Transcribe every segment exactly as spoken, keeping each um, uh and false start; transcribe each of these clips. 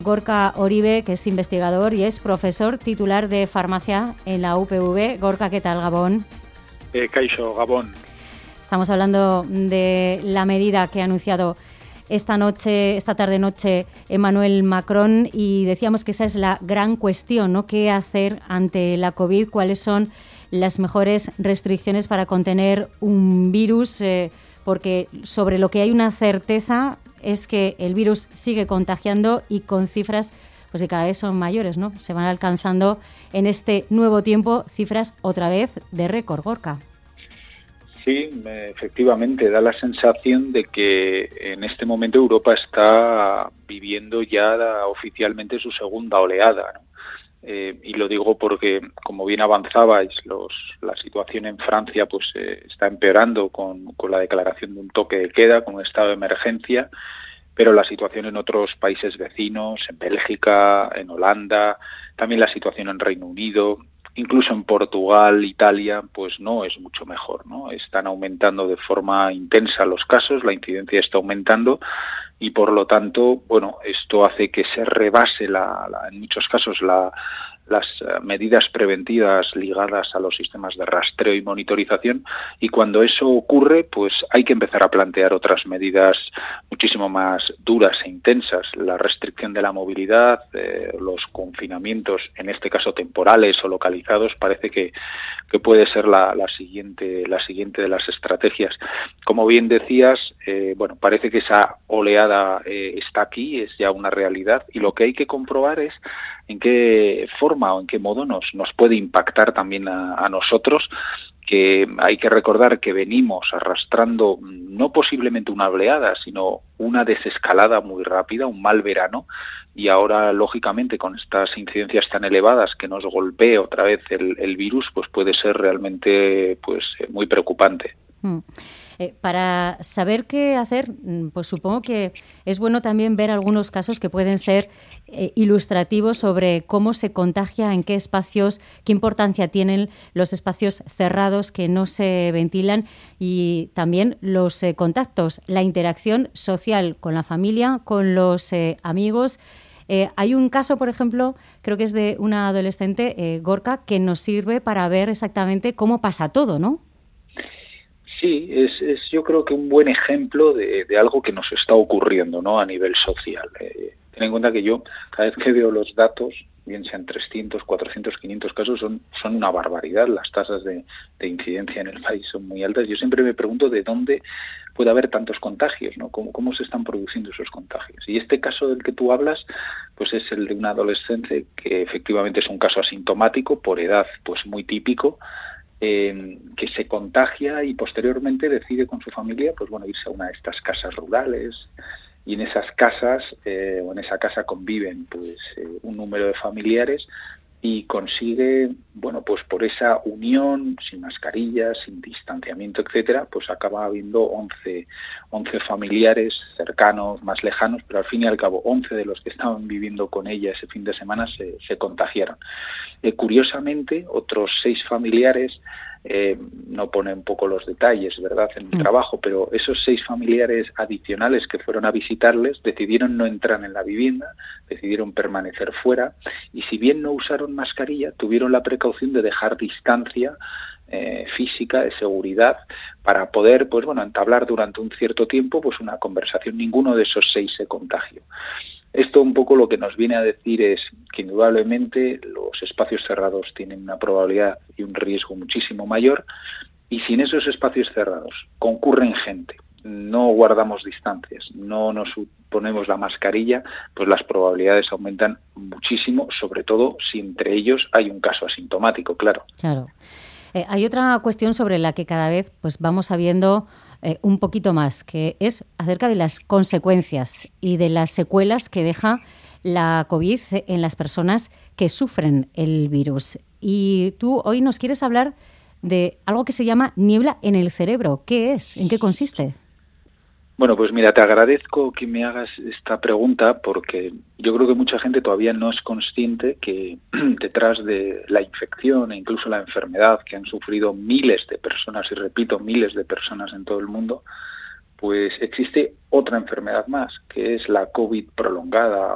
Gorka Oribe, que es investigador y es profesor titular de farmacia en la U P V. Gorka, ¿qué tal, Gabón? Eh, Kaixo, Gabón. Estamos hablando de la medida que ha anunciado esta noche, esta tarde-noche, Emmanuel Macron, y decíamos que esa es la gran cuestión, ¿no? ¿Qué hacer ante la COVID? ¿Cuáles son las mejores restricciones para contener un virus? Eh, porque sobre lo que hay una certeza es que el virus sigue contagiando y con cifras pues que cada vez son mayores, ¿no? Se van alcanzando en este nuevo tiempo cifras otra vez de récord, Gorka. Sí, efectivamente, da la sensación de que en este momento Europa está viviendo ya oficialmente su segunda oleada, ¿no? Eh, y lo digo porque, como bien avanzabais, los, la situación en Francia pues eh, está empeorando con, con la declaración de un toque de queda, con un estado de emergencia, pero la situación en otros países vecinos, en Bélgica, en Holanda, también la situación en Reino Unido, incluso en Portugal, Italia, pues no es mucho mejor, ¿no? Están aumentando de forma intensa los casos, la incidencia está aumentando y por lo tanto, bueno, esto hace que se rebase la, la, en muchos casos la, las medidas preventivas ligadas a los sistemas de rastreo y monitorización, y cuando eso ocurre, pues hay que empezar a plantear otras medidas muchísimo más duras e intensas. La restricción de la movilidad, eh, los confinamientos, en este caso temporales o localizados, parece que, que puede ser la, la siguiente la siguiente de las estrategias. Como bien decías, eh, bueno, parece que esa oleada eh, está aquí, es ya una realidad, y lo que hay que comprobar es en qué forma o en qué modo nos, nos puede impactar también a, a nosotros, que hay que recordar que venimos arrastrando no posiblemente una oleada, sino una desescalada muy rápida, un mal verano, y ahora, lógicamente, con estas incidencias tan elevadas que nos golpee otra vez el, el virus, pues puede ser realmente pues muy preocupante. Hmm. Eh, para saber qué hacer, pues supongo que es bueno también ver algunos casos que pueden ser eh, ilustrativos sobre cómo se contagia, en qué espacios, qué importancia tienen los espacios cerrados que no se ventilan y también los eh, contactos, la interacción social con la familia, con los eh, amigos. Eh, hay un caso, por ejemplo, creo que es de una adolescente, eh, Gorka, que nos sirve para ver exactamente cómo pasa todo, ¿no? Sí, es, es yo creo que un buen ejemplo de, de algo que nos está ocurriendo, ¿no? A nivel social. Eh, ten en cuenta que yo, cada vez que veo los datos, bien sean trescientos, cuatrocientos, quinientos casos, son, son una barbaridad. Las tasas de, de incidencia en el país son muy altas. Yo siempre me pregunto de dónde puede haber tantos contagios, ¿no? ¿Cómo, cómo se están produciendo esos contagios? Y este caso del que tú hablas, pues es el de un adolescente que efectivamente es un caso asintomático, por edad, pues muy típico, Eh, que se contagia y posteriormente decide con su familia pues bueno irse a una de estas casas rurales, y en esas casas eh, o en esa casa conviven pues eh, un número de familiares, y consigue, bueno, pues por esa unión, sin mascarillas, sin distanciamiento, etcétera, pues acaba habiendo once, once familiares cercanos, más lejanos, pero al fin y al cabo once de los que estaban viviendo con ella ese fin de semana se, se contagiaron. Eh, curiosamente, otros seis familiares, eh, no pone un poco los detalles, ¿verdad?, en el trabajo, pero esos seis familiares adicionales que fueron a visitarles decidieron no entrar en la vivienda, decidieron permanecer fuera, y si bien no usaron mascarilla, tuvieron la precaución de dejar distancia eh, física, de seguridad, para poder, pues bueno, entablar durante un cierto tiempo pues una conversación. Ninguno de esos seis se contagió. Esto un poco lo que nos viene a decir es que indudablemente los espacios cerrados tienen una probabilidad y un riesgo muchísimo mayor, y si en esos espacios cerrados concurren gente, no guardamos distancias, no nos ponemos la mascarilla, pues las probabilidades aumentan muchísimo, sobre todo si entre ellos hay un caso asintomático, claro. Claro. Eh, hay otra cuestión sobre la que cada vez pues vamos sabiendo eh, un poquito más, que es acerca de las consecuencias y de las secuelas que deja la COVID en las personas que sufren el virus. Y tú hoy nos quieres hablar de algo que se llama niebla en el cerebro. ¿Qué es? ¿En qué consiste? Bueno, pues mira, te agradezco que me hagas esta pregunta, porque yo creo que mucha gente todavía no es consciente que detrás de la infección e incluso la enfermedad que han sufrido miles de personas, y repito, miles de personas en todo el mundo, pues existe otra enfermedad más, que es la COVID prolongada o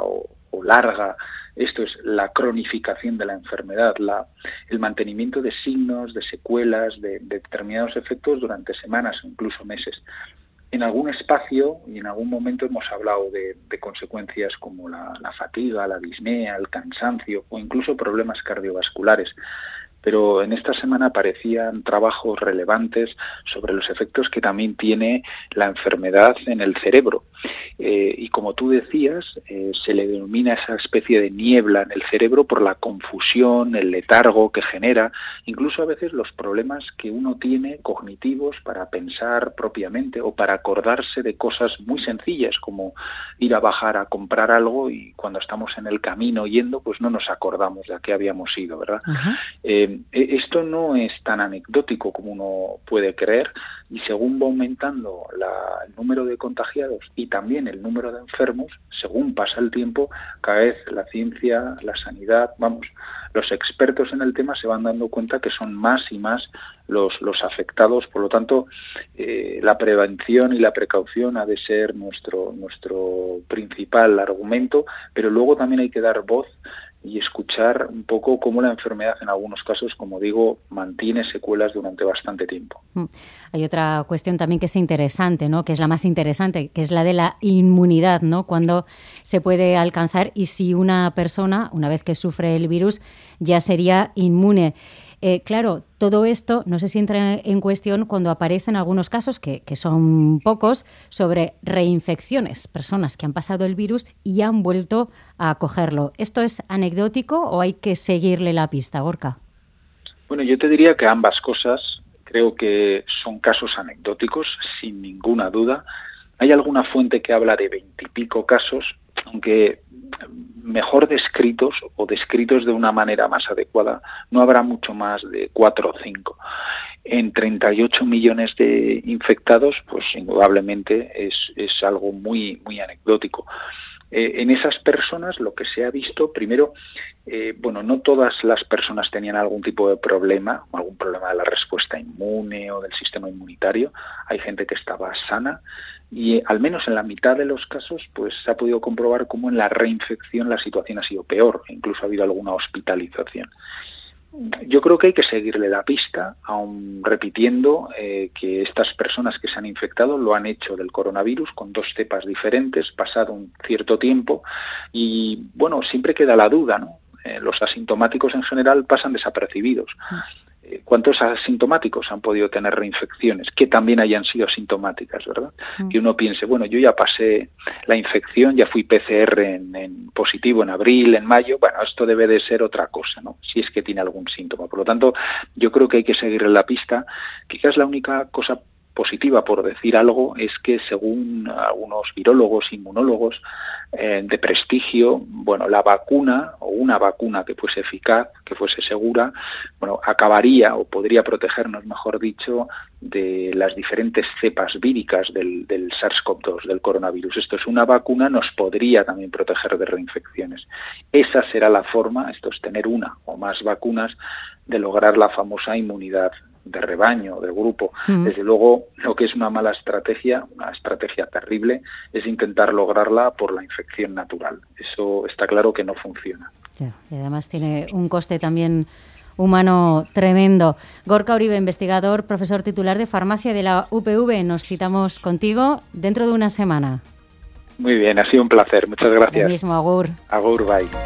o larga. Esto es la cronificación de la enfermedad, la, el mantenimiento de signos, de secuelas, de, de determinados efectos durante semanas o incluso meses. En algún espacio y en algún momento hemos hablado de, de consecuencias como la, la fatiga, la disnea, el cansancio o incluso problemas cardiovasculares. Pero en esta semana aparecían trabajos relevantes sobre los efectos que también tiene la enfermedad en el cerebro. Eh, y como tú decías, eh, se le denomina esa especie de niebla en el cerebro por la confusión, el letargo que genera, incluso a veces los problemas que uno tiene cognitivos para pensar propiamente o para acordarse de cosas muy sencillas como ir a bajar a comprar algo y cuando estamos en el camino yendo, pues no nos acordamos de a qué habíamos ido, ¿verdad? Uh-huh. Eh, Esto no es tan anecdótico como uno puede creer y según va aumentando la, el número de contagiados y también el número de enfermos, según pasa el tiempo, cada vez la ciencia, la sanidad, vamos, los expertos en el tema se van dando cuenta que son más y más los, los afectados. Por lo tanto, eh, la prevención y la precaución ha de ser nuestro, nuestro principal argumento, pero luego también hay que dar voz y escuchar un poco cómo la enfermedad en algunos casos, como digo, mantiene secuelas durante bastante tiempo. Hay otra cuestión también que es interesante, ¿no? Que es la más interesante, que es la de la inmunidad, ¿no? Cuando se puede alcanzar y si una persona, una vez que sufre el virus, ya sería inmune. Eh, claro, todo esto no sé si entra en cuestión cuando aparecen algunos casos, que, que son pocos, sobre reinfecciones, personas que han pasado el virus y han vuelto a cogerlo. ¿Esto es anecdótico o hay que seguirle la pista, Gorka? Bueno, yo te diría que ambas cosas. Creo que son casos anecdóticos, sin ninguna duda. Hay alguna fuente que habla de veintipico casos, aunque mejor descritos o descritos de una manera más adecuada, no habrá mucho más de cuatro o cinco. En treinta y ocho millones de infectados, pues indudablemente es, es algo muy, muy anecdótico. Eh, en esas personas lo que se ha visto, primero, eh, bueno, no todas las personas tenían algún tipo de problema, algún problema de la respuesta inmune o del sistema inmunitario. Hay gente que estaba sana y eh, al menos en la mitad de los casos pues se ha podido comprobar cómo en la reinfección la situación ha sido peor, incluso ha habido alguna hospitalización. Yo creo que hay que seguirle la pista, aun repitiendo eh, que estas personas que se han infectado lo han hecho del coronavirus con dos cepas diferentes, pasado un cierto tiempo, y bueno, siempre queda la duda, ¿no? Eh, los asintomáticos en general pasan desapercibidos. Eh, ¿Cuántos asintomáticos han podido tener reinfecciones que también hayan sido asintomáticas, verdad? Mm. Que uno piense, bueno, yo ya pasé la infección, ya fui P C R en, en positivo en abril, en mayo, bueno, esto debe de ser otra cosa, ¿no? Si es que tiene algún síntoma. Por lo tanto, yo creo que hay que seguir en la pista. Quizás la única cosa positiva, por decir algo, es que según algunos virólogos, inmunólogos eh, de prestigio, bueno, la vacuna o una vacuna que fuese eficaz, que fuese segura, bueno, acabaría o podría protegernos, mejor dicho, de las diferentes cepas víricas del, del SARS-CoV dos, del coronavirus. Esto es, una vacuna nos podría también proteger de reinfecciones. Esa será la forma, esto es tener una o más vacunas, de lograr la famosa inmunidad de rebaño, del grupo. Uh-huh. Desde luego, lo que es una mala estrategia, una estrategia terrible, es intentar lograrla por la infección natural. Eso está claro que no funciona. Ya, y además tiene un coste también humano tremendo. Gorka Uribe, investigador, profesor titular de farmacia de la U P V. Nos citamos contigo dentro de una semana. Muy bien, ha sido un placer. Muchas gracias. Lo mismo, agur. Agur, bye.